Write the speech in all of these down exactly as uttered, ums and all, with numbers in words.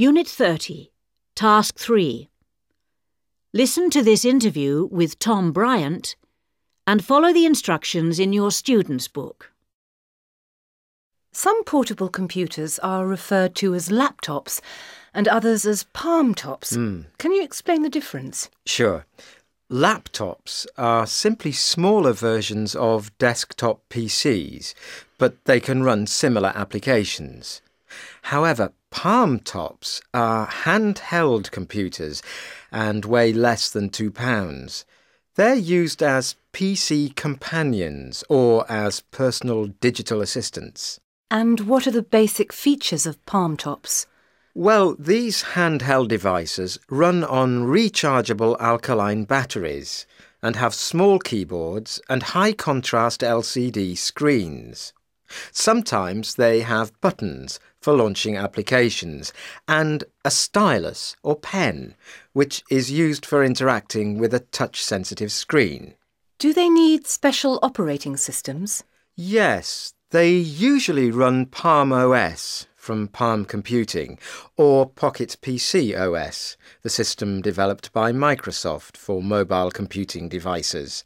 Unit thirty, Task three. Listen to this interview with Tom Bryant and follow the instructions in your student's book. Some portable computers are referred to as laptops and others as palm tops. Mm. Can you explain the difference? Sure. Laptops are simply smaller versions of desktop P Cs, but they can run similar applications. However, palm tops are handheld computers and weigh less than two pounds. They're used as P C companions or as personal digital assistants. And what are the basic features of palm tops? Well, these handheld devices run on rechargeable alkaline batteries and have small keyboards and high-contrast L C D screens. Sometimes they have buttons for launching applications and a stylus or pen, which is used for interacting with a touch-sensitive screen. Do they need special operating systems? Yes, they usually run Palm O S from Palm Computing or Pocket P C O S, the system developed by Microsoft for mobile computing devices.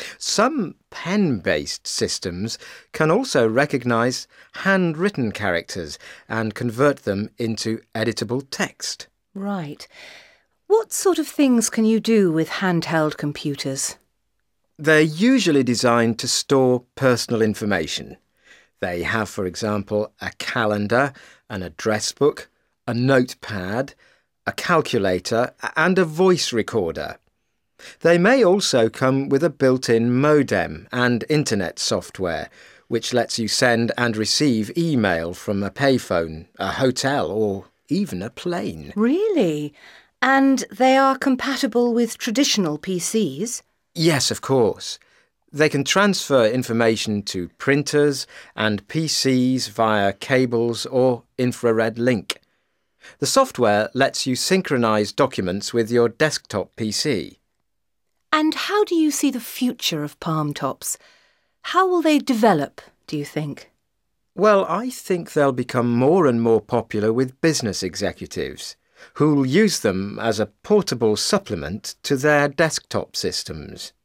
Some pen-based systems can also recognise handwritten characters and convert them into editable text. Right. What sort of things can you do with handheld computers? They're usually designed to store personal information. They have, for example, a calendar, an address book, a notepad, a calculator and a voice recorder. They may also come with a built-in modem and internet software, which lets you send and receive email from a payphone, a hotel or even a plane. Really? And they are compatible with traditional P Cs? Yes, of course. They can transfer information to printers and P Cs via cables or infrared link. The software lets you synchronise documents with your desktop P C. And how do you see the future of palm tops? How will they develop, do you think? Well, I think they'll become more and more popular with business executives, who'll use them as a portable supplement to their desktop systems.